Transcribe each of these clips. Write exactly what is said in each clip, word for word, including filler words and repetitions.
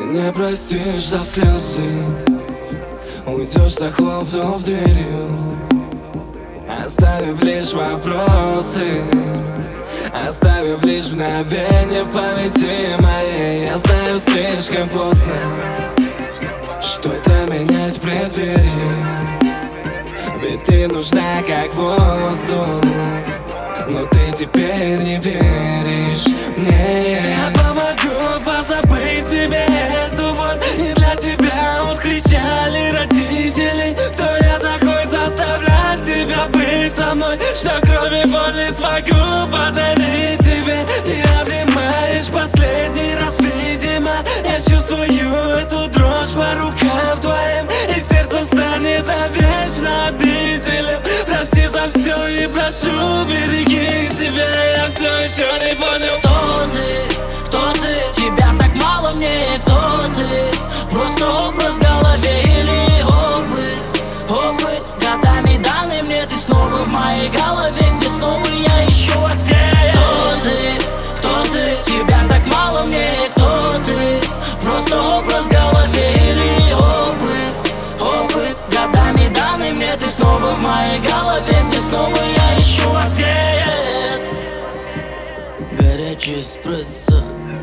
не простишь за слезы, уйдешь, захлопнув дверью, оставив лишь вопросы, оставив лишь мгновение в памяти моей. Я знаю слишком поздно, что это менять в преддверии, ведь ты нужна как воздух, но ты теперь не веришь мне. Я помогу позабыть тебе эту боль, не для тебя вот кричали родители. Кто я такой заставлять тебя быть со мной, что кроме боли смогу подарить тебе? Ты обнимаешь последний раз, видимо, я чувствую эту дрожь по рукам твоим, и сердце станет навечно обителем. Прости за все и прошу, береги себя, я все еще не понял. Кто ты? Кто ты? Тебя так мало мне, кто ты? Просто образ в голове или опыт? Опыт, годами данный мне, ты снова в моей голове, где снова я ищу ответ. Кто ты? Кто ты? Тебя так мало мне, кто ты? Просто образ в голове или опыт? Опыт, годами данный мне, ты снова в моей голове, где снова я ищу ответ. Горячий эспрессо,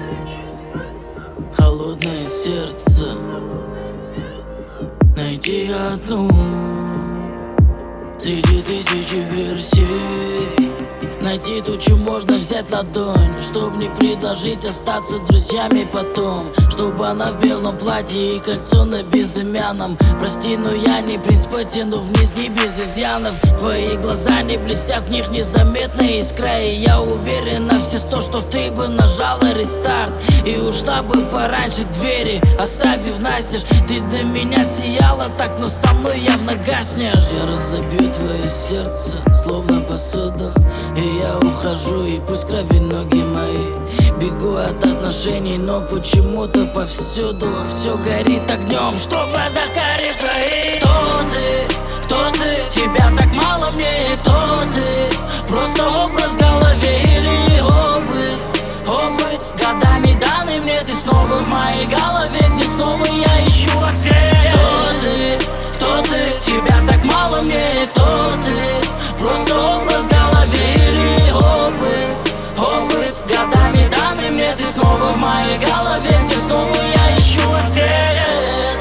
холодное сердце, найди одну среди тысячи версий. Найти ту, чем можно взять ладонь, чтоб не предложить остаться друзьями потом, чтобы она в белом платье и кольцо на безымянном. Прости, но я не принц, потяну вниз не без изъянов. Твои глаза не блестят, в них незаметная искра, и я уверен на все сто, что ты бы нажала рестарт и ушла бы пораньше к двери, оставив настежь. Ты для меня сияла так, но со мной явно гаснешь. Я разобью твое сердце, словно посуду, и я ухожу, и пусть крови ноги мои. Бегу от отношений, но почему-то повсюду все горит огнем, что в глазах карих твоих. Кто ты? Кто ты? Тебя так мало мне, кто ты? Просто образ в голове или опыт? Опыт, годами данный мне, ты снова в моей голове, где снова я ищу ответ. Кто ты? Кто ты? Тебя так мало мне, кто ты? Просто образ в голове или опыт? Опыт, годами данный мне, ты снова в моей голове, где снова я ищу ответ.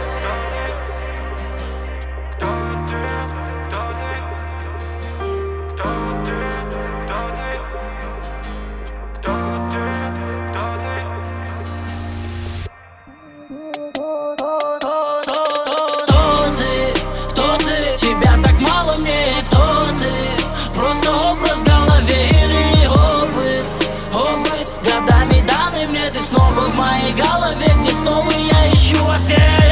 Кто ты? Кто ты? Тебя так мало мне, кто ты? Просто образ в голове или опыт? Опыт, годами данный мне, ты снова в моей голове, где снова я ищу ответ.